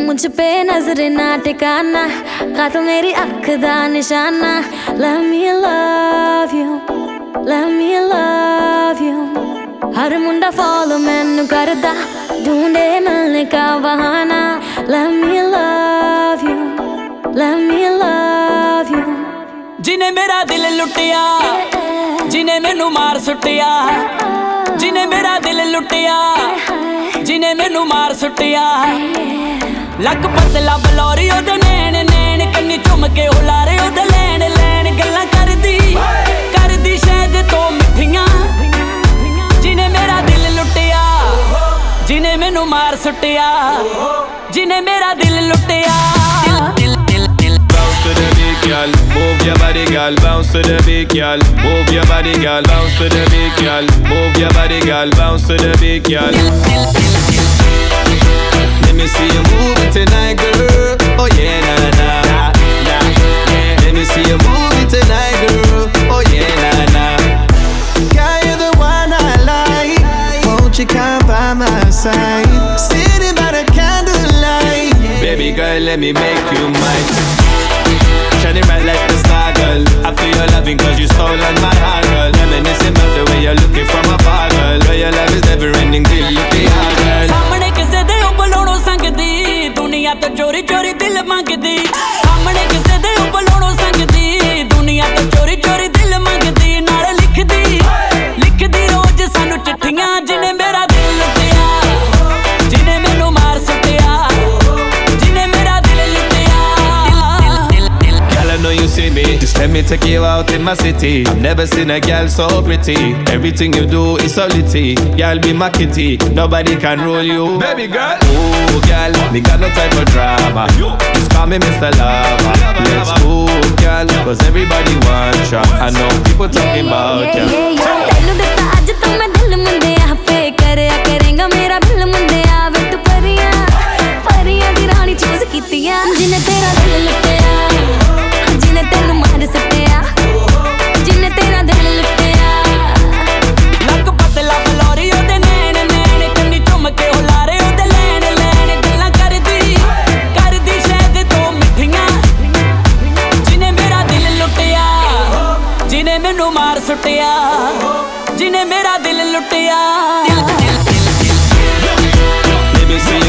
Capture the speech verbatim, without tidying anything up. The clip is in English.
मुझ पे नजर ना ठिकाना का तो मेरी अख दा निशाना Let me love you, let me love you हर मुंडा फॉलो मैनू करदा ढूंढे मिलने का बहाना Let me love you, let me love you जिने मेरा दिल लुटिया जिने मैनू मार सुटिया जिने मेरा दिल लुटिया जिने मैनू मार सुटिया लक पतला बलौरी ओदे नैन नैन कन्नी चुम के हुलारे ओदे लैन लैन गल्लां करदी करदी शायद तो मिठियां जिने मेरा दिल लुटिया जिने मैनू मार सुटिया जिने मेरा दिल लुटिया Bounce to the beat, girl. Move your body, girl. Bounce to the beat, girl. Move your body, girl. Bounce to the beat, girl. Move your body, girl. Bounce to the beat, girl. Let me see you move it tonight, girl. Oh yeah, na na na na. Yeah. Let me see you move it tonight, girl. Oh yeah, na na. Girl, you're the one I like. Won't you come by my side? Sitting by the candlelight. Baby girl, let me make you mine. Shining bright like the star, girl. I feel your loving cause you stolen my heart, girl. Reminiscing about the way you're looking from afar, girl. Where your love is never ending till you be hard, girl. सामने किसे दे उपलोड़ो संगदी दुनिया तो चोरी चोरी दिल मंगदी सामने किसे दे उपलोड़ो संगदी दुनिया तो चोरी चोरी दिल मंगदी नाल लिखदी लिखदी रोज सानू चिट्ठियां जिने मेरा दिल लुटिया जिने मैनू मार सुटिया जिने मेरा दिल लुटिया Girl, I know you see me. Just let me take you out in my city. I've never seen a girl so pretty. Everything you do is so litty. Girl, be my kitty. Nobody can rule you. Baby girl. Oh, girl, me got no time for drama. Just call me Mister Lover. Let's move, girl, cause everybody wants ya. I know people talking about ya. तैनू दिता अज तो मैं दिल मुंडिया पे करया करेगा मेरा दिल मुंडिया वे तू परियां परियां दी रानी चूज कीतियां जिने तेरा दिल लुटिया जिने तेनू मार सटिया जिने तेरा दिल लुटिया लक पतला बलौरी ओदे नैन नैन कन्नी चुम के हुलारे ओदे लैन लैन गल्लां करदी करदी शायद तो मिठियां जिने मेरा दिल लुटिया जिने मैनू मार सुटिया जिने मेरा दिल लुटिया Let me see